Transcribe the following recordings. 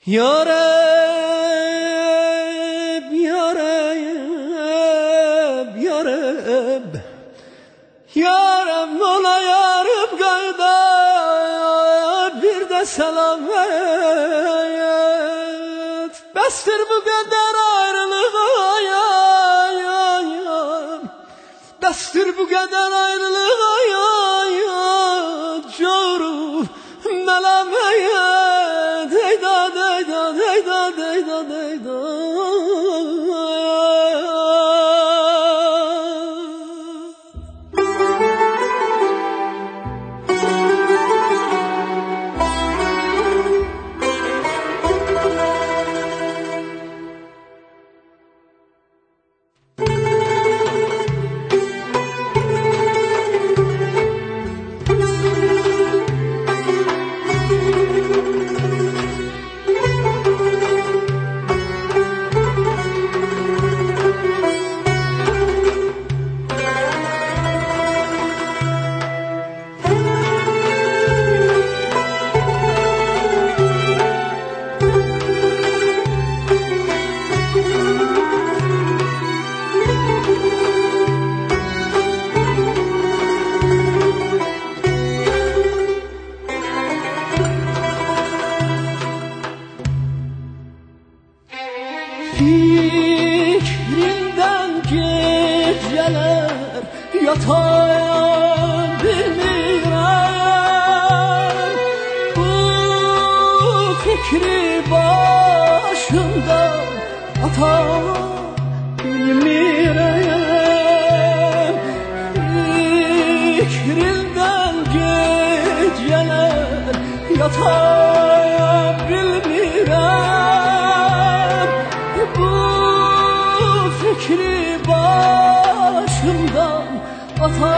Ya Rab, Ya Rab, Ya Rab, Ya Rab, ola yarım kayda bir de selam et. Bestir bu kadar ayrılık ya, bestir bu kadar ayrılık ya, çoğru melameyet, eyda deyda deyda deyda deyda. Fikrinden geceler yatan bilmirəm. Bu fikri başımdan atan bilmirəm. Fikrinden geceler yatan bilmirəm. Bu fikri başımdan ata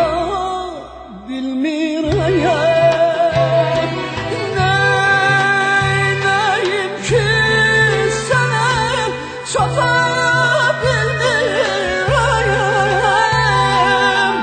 bilmirəm. Neynəyim ki sənə çata bilmirəm.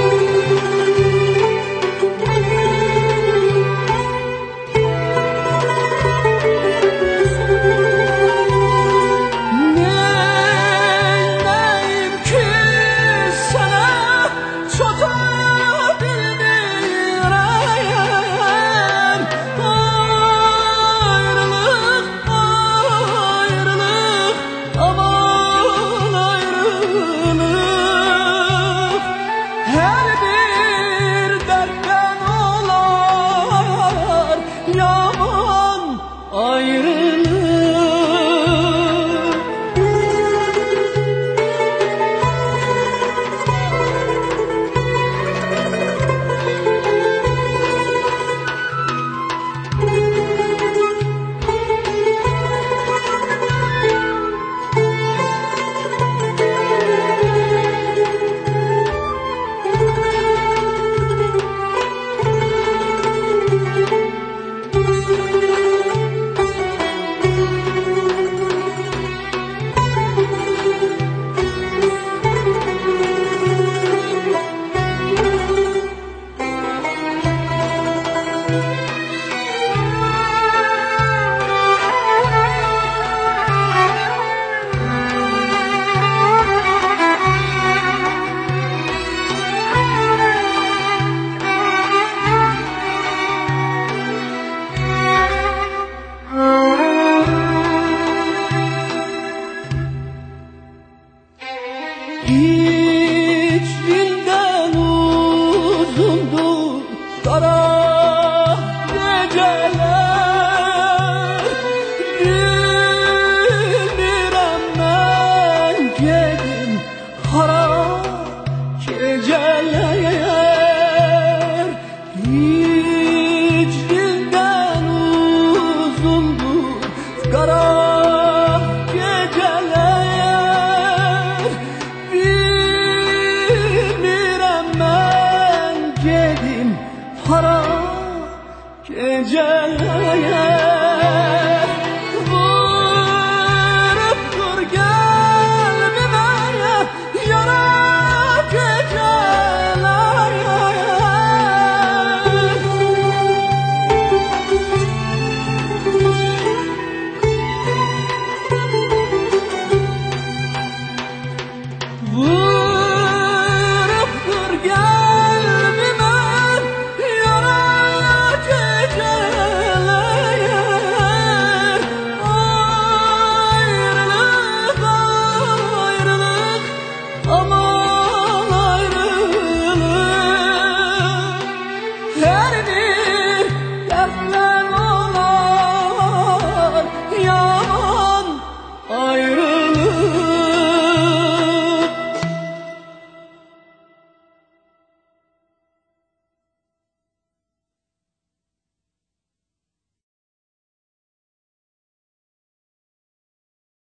Hiçbirinden uzundur kara geceler. Bilmirəm mən gedim hara geceler. Hiçbirinden uzundur kara hara geceler.